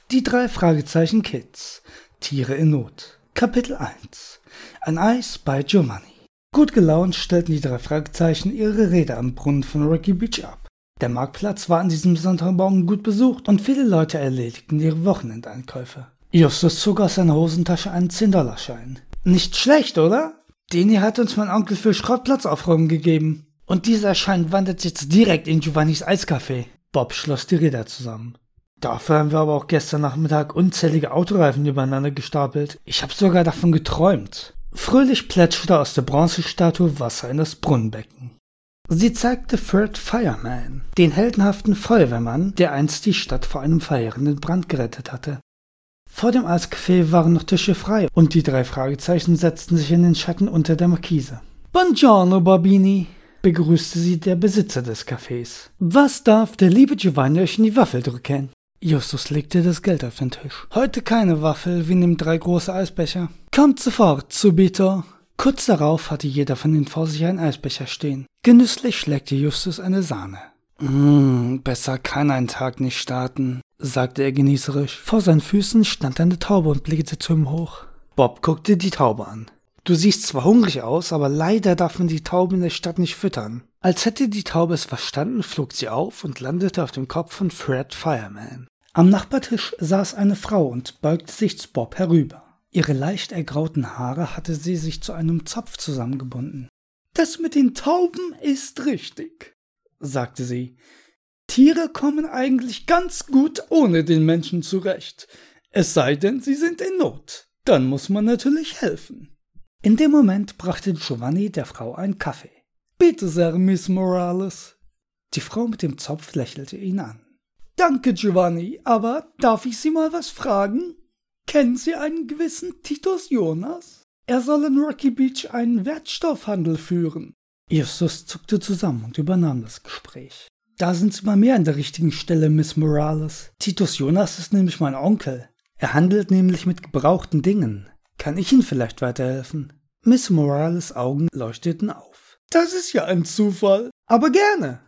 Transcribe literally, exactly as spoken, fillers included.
Die drei Fragezeichen Kids. Tiere in Not. Kapitel eins. Ein Eis bei Giovanni. Gut gelaunt stellten die drei Fragezeichen ihre Rede am Brunnen von Rocky Beach ab. Der Marktplatz war an diesem Sonntagmorgen gut besucht und viele Leute erledigten ihre Wochenendeinkäufe. Justus zog aus seiner Hosentasche einen zehn-Dollar-Schein. Nicht schlecht, oder? Den hier hat uns mein Onkel für Schrottplatz aufräumen gegeben. Und dieser Schein wandert jetzt direkt in Giovannis Eiscafé. Bob schloss die Räder zusammen. Dafür haben wir aber auch gestern Nachmittag unzählige Autoreifen übereinander gestapelt. Ich habe sogar davon geträumt. Fröhlich plätscherte aus der Bronzestatue Wasser in das Brunnenbecken. Sie zeigte Fred Fireman, den heldenhaften Feuerwehrmann, der einst die Stadt vor einem verheerenden Brand gerettet hatte. Vor dem Eiscafé waren noch Tische frei und die drei Fragezeichen setzten sich in den Schatten unter der Markise. Buongiorno, Barbini, begrüßte sie der Besitzer des Cafés. Was darf der liebe Giovanni euch in die Waffel drücken? Justus legte das Geld auf den Tisch. Heute keine Waffel, wir nehmen drei große Eisbecher. Kommt sofort, Subito. Kurz darauf hatte jeder von ihnen vor sich einen Eisbecher stehen. Genüsslich schlägte Justus eine Sahne. Mmh, besser kann ein Tag nicht starten, sagte er genießerisch. Vor seinen Füßen stand eine Taube und blickte zu ihm hoch. Bob guckte die Taube an. Du siehst zwar hungrig aus, aber leider darf man die Taube in der Stadt nicht füttern. Als hätte die Taube es verstanden, flog sie auf und landete auf dem Kopf von Fred Fireman. Am Nachbartisch saß eine Frau und beugte sich zu Bob herüber. Ihre leicht ergrauten Haare hatte sie sich zu einem Zopf zusammengebunden. Das mit den Tauben ist richtig, sagte sie. Tiere kommen eigentlich ganz gut ohne den Menschen zurecht. Es sei denn, sie sind in Not. Dann muss man natürlich helfen. In dem Moment brachte Giovanni der Frau einen Kaffee. Bitte sehr, Miss Morales. Die Frau mit dem Zopf lächelte ihn an. Danke, Giovanni, aber darf ich Sie mal was fragen? Kennen Sie einen gewissen Titus Jonas? Er soll in Rocky Beach einen Wertstoffhandel führen. Justus zuckte zusammen und übernahm das Gespräch. Da sind Sie mal mehr an der richtigen Stelle, Miss Morales. Titus Jonas ist nämlich mein Onkel. Er handelt nämlich mit gebrauchten Dingen. Kann ich Ihnen vielleicht weiterhelfen? Miss Morales' Augen leuchteten auf. Das ist ja ein Zufall, aber gerne.